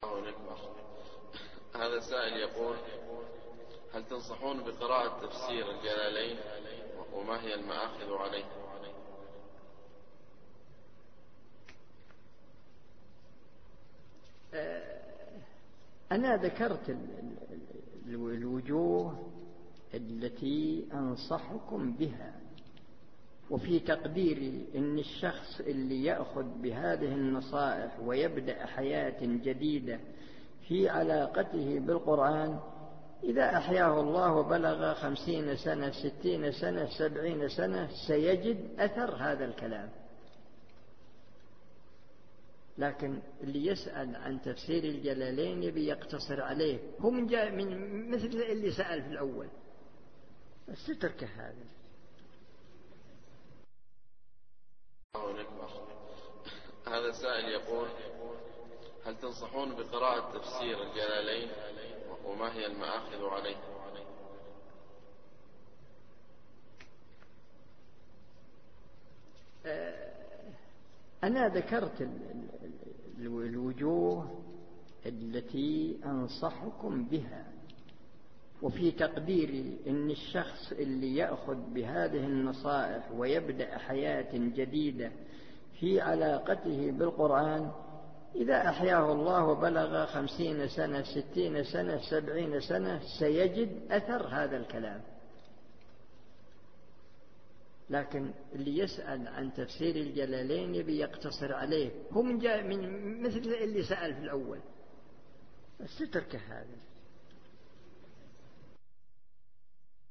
هذا سائل يقول: هل تنصحون بقراءة تفسير الجلالين وما هي المآخذ عليه؟ أنا ذكرت الوجوه التي أنصحكم بها، وفي تقديري أن الشخص اللي يأخذ بهذه النصائح ويبدأ حياة جديدة في علاقته بالقرآن، إذا أحياه الله وبلغ 50 سنة 60 سنة 70 سنة سيجد أثر هذا الكلام. لكن اللي يسأل عن تفسير الجلالين يبي يقتصر عليه، هو من مثل اللي سأل في الأول، بس تتركه هذا. هذا سائل يقول: هل تنصحون بقراءة تفسير الجلالين وما هي المآخذ عليه؟ أنا ذكرت الوجوه التي أنصحكم بها، وفي تقديري أن الشخص اللي يأخذ بهذه النصائح ويبدأ حياة جديدة في علاقته بالقرآن، إذا أحياه الله وبلغ 50 سنة 60 سنة 70 سنة سيجد أثر هذا الكلام. لكن اللي يسأل عن تفسير الجلالين يبي يقتصر عليه، هو من مثل اللي سأل في الأول، بس تتركه هذا.